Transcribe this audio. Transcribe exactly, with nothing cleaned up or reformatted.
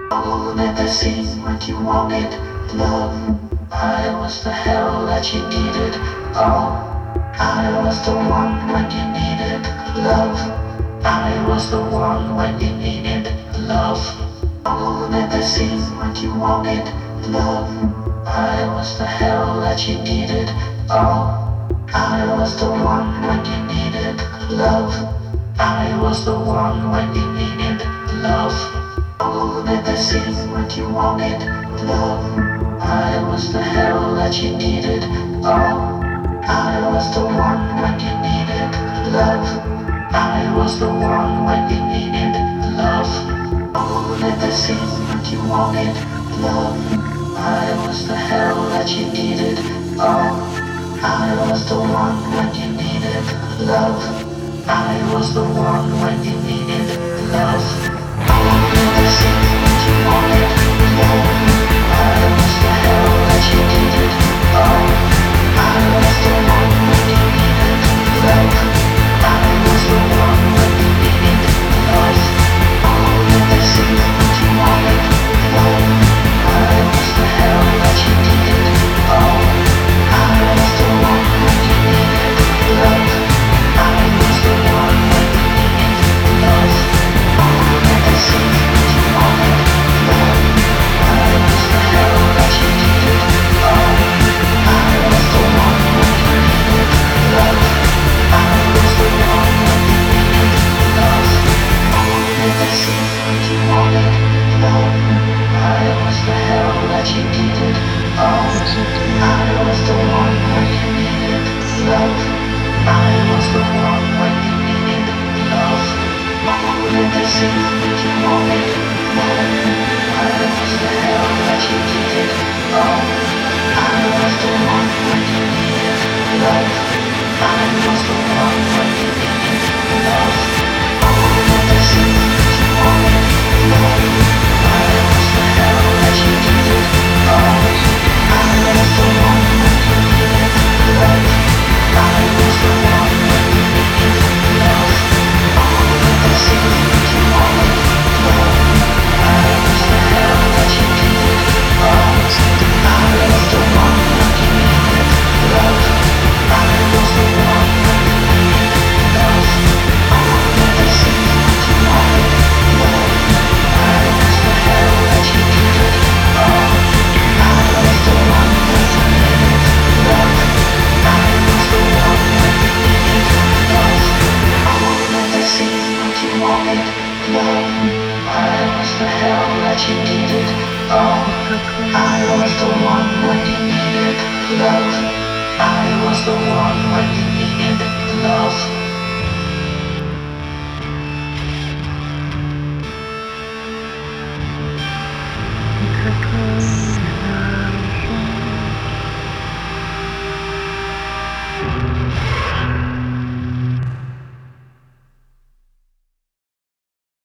Oh, never seen what you wanted, love. I was the hell that you needed. Oh, I was the one when you needed love. I was the one when you needed love. Oh, never seen what you wanted, love. I was the hell that you needed. Oh, I was the one when you needed love. I was the one when you needed love. Oh, never seen what you wanted, love. I was the hell that you needed. Oh, I was the one when you needed love. I was the one when you needed love. Oh, never seen what you wanted, love. I was the hell that you needed. Oh, I was the one when you needed love. I was the one when you needed love. Oh, never seen what you wanted, love. I was the hell that you needed. Oh, I was the one when you needed love. I was the one when you needed love. Oh, never seen what you wanted, love. I was the hell that you needed. Oh, I was the one when you needed love. I was the one when you needed love. Oh, never seen what you wanted, love. I was the hell that you needed. Oh, I was the one when you needed love. I was the one when you needed love. Oh, never seen what you wanted, love. I was the hell that you needed. Oh, I was the one when you needed love. I was the one when you needed love. Oh, never seen what you wanted, love. I was the hell that you needed. Oh, I was the one when you needed love. I was the one when you needed love. Oh, never seen what you wanted, love. I was the hell that you needed. Oh, I was the one when you needed love. I was the one when you needed love. Oh, never seen what you wanted, love. I was the hell that you needed. Oh, I was the one when you needed love. I was the one when you needed love. Oh, never seen what you wanted, love. I was the hell that you needed. Oh, I was the one when you needed love. I was the one when you needed love. Oh, never seen what you wanted, love. I was the hell that you needed. Oh, I was the one when you needed love. I was the one when you needed love.